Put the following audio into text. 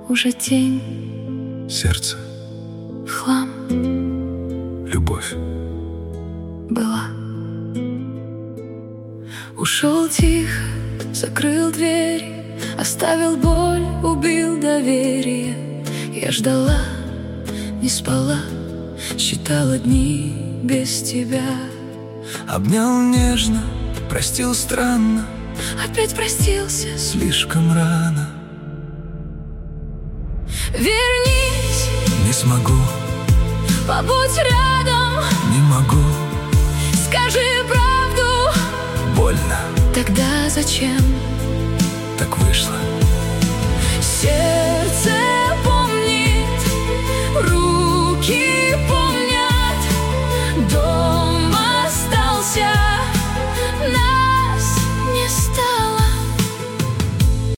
уже тень, сердце, хлам любовь. была. Ушел тихо, закрыл дверь, оставил боль, убил доверие. Я ждала, не спала, считала дни без тебя. Обнял нежно, простил странно, Опять простился, слишком рано. вернись, Не смогу, побудь рядом, не могу, скажи правду. больно, Тогда зачем так вышло.